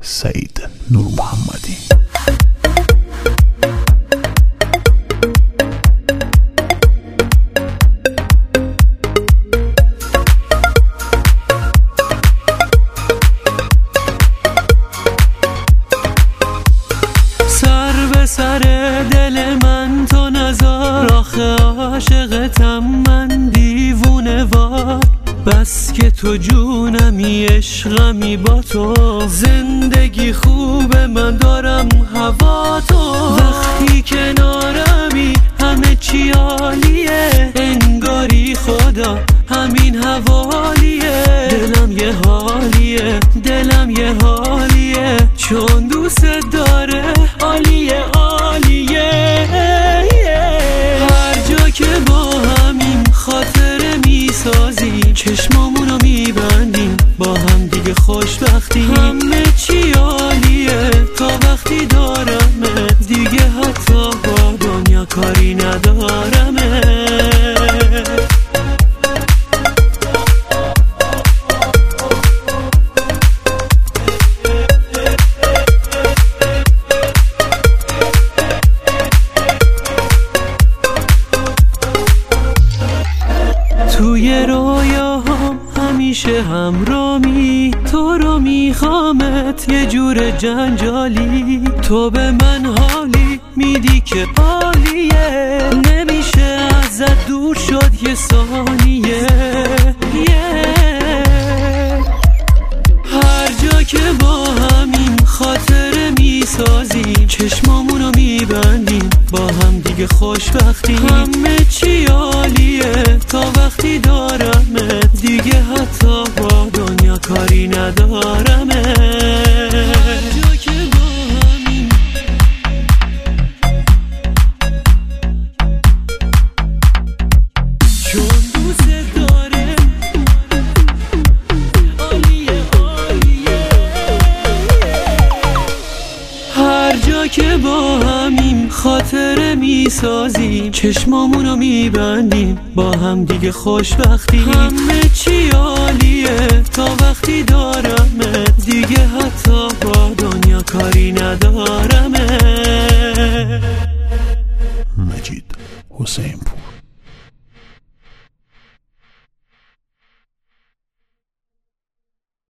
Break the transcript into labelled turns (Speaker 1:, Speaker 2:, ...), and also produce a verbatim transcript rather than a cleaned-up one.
Speaker 1: سعید نور محمدی.
Speaker 2: سر به سر دل من تو نزار، آخه عاشقتم من دیوونه وار. بس که تو جونمی عشقمی با تو، زندگی خوبه من دارم هوا تو. وقتی کنارمی همه چی عالیه، انگاری خدا همین حوالیه. دلم یه حالیه دلم یه حالیه، چون دوست داره عالیه عالیه. هر جا که با همین خاطره میسازیم، چشمامونو میبندیم با هم دیگه خوشبختی. همه چی عالیه تا وقتی دارمه، دیگه حتی با دنیا کاری ندارمه. توی رویاهام همیشه همرامی، تو رو میخوامت یه جور جنجالی. تو به من حالی میدی که عالیه، نمیشه ازت دور شد یه ثانیه. هر جا که با همین خاطره میسازیم، چشمامونو میبندیم با هم دیگه خوشبختی. همه چی عالیه تا وقتی دارمه، دیگه حتی با دنیا کاری ندارمه. هر جا که با همین چون دوست داره عالیه عالیه. هر جا که با همین خاطره میسازیم، چشمامونو میبندیم با هم دیگه خوشبختی. همه چی عالیه تا وقتی دارمه، دیگه حتی با دنیا کاری ندارم.